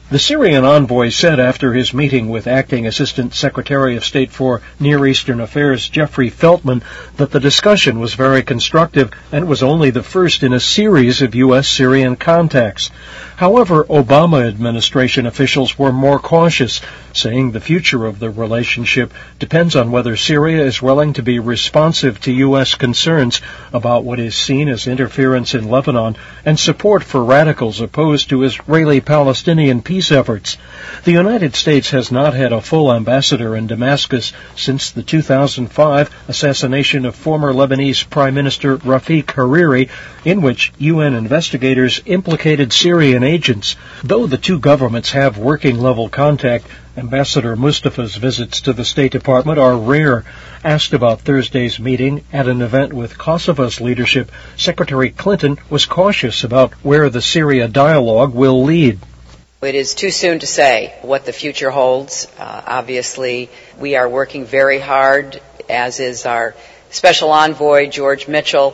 The Syrian envoy said after his meeting with Acting Assistant Secretary of State for Near Eastern Affairs Jeffrey Feltman that the discussion was very constructive and was only the first in a series of U.S.-Syrian contacts. However, Obama administration officials were more cautious, saying the future of the relationship depends on whether Syria is willing to be responsive to U.S. concerns about what is seen as interference in Lebanon and support for radicals opposed to Israeli-Palestinian peace efforts. The United States has not had a full ambassador in Damascus since the 2005 assassination of former Lebanese Prime Minister Rafik Hariri, in which UN investigators implicated Syrian agents. Though the two governments have working-level contact, Ambassador Mustafa's visits to the State Department are rare. Asked about Thursday's meeting at an event with Kosovo's leadership, Secretary Clinton was cautious about where the Syria dialogue will lead. It is too soon to say what the future holds. Obviously, we are working very hard, as is our Special Envoy, George Mitchell,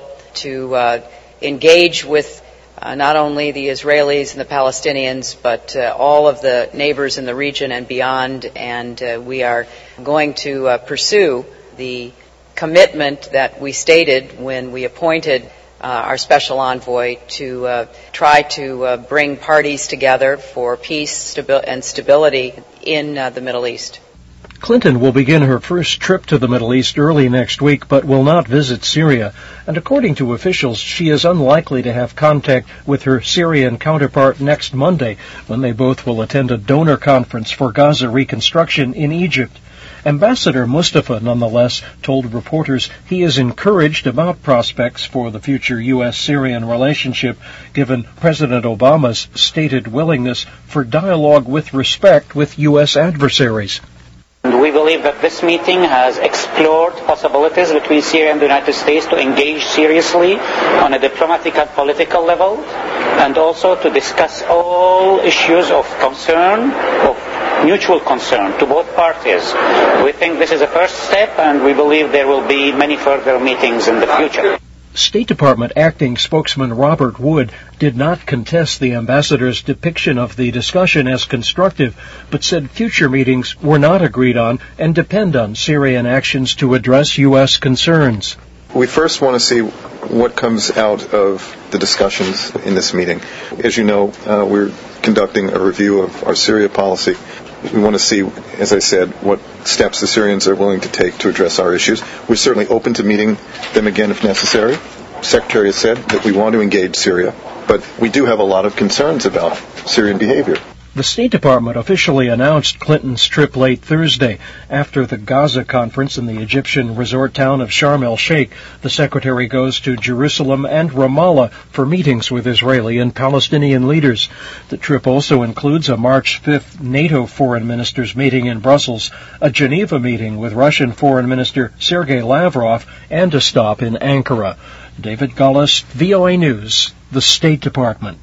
to engage with not only the Israelis and the Palestinians, but all of the neighbors in the region and beyond. And we are going to pursue the commitment that we stated when we appointed our special envoy to try to bring parties together for peace and stability in the Middle East. Clinton will begin her first trip to the Middle East early next week, but will not visit Syria. And according to officials, she is unlikely to have contact with her Syrian counterpart next Monday, when they both will attend a donor conference for Gaza reconstruction in Egypt. Ambassador Mustafa, nonetheless, told reporters he is encouraged about prospects for the future U.S.-Syrian relationship, given President Obama's stated willingness for dialogue with respect with U.S. adversaries. We believe that this meeting has explored possibilities between Syria and the United States to engage seriously on a diplomatic and political level, and also to discuss all issues of concern, of mutual concern to both parties. We think this is a first step, and we believe there will be many further meetings in the future. State Department acting spokesman Robert Wood did not contest the ambassador's depiction of the discussion as constructive, but said future meetings were not agreed on and depend on Syrian actions to address U.S. concerns. We first want to see what comes out of the discussions in this meeting. As you know, we're conducting a review of our Syria policy. We want to see, as I said, what steps the Syrians are willing to take to address our issues. We're certainly open to meeting them again if necessary. The Secretary has said that we want to engage Syria, but we do have a lot of concerns about Syrian behavior. The State Department officially announced Clinton's trip late Thursday. After the Gaza conference in the Egyptian resort town of Sharm el-Sheikh, the Secretary goes to Jerusalem and Ramallah for meetings with Israeli and Palestinian leaders. The trip also includes a March 5th NATO foreign ministers meeting in Brussels, a Geneva meeting with Russian Foreign Minister Sergei Lavrov, and a stop in Ankara. David Gullis, VOA News, the State Department.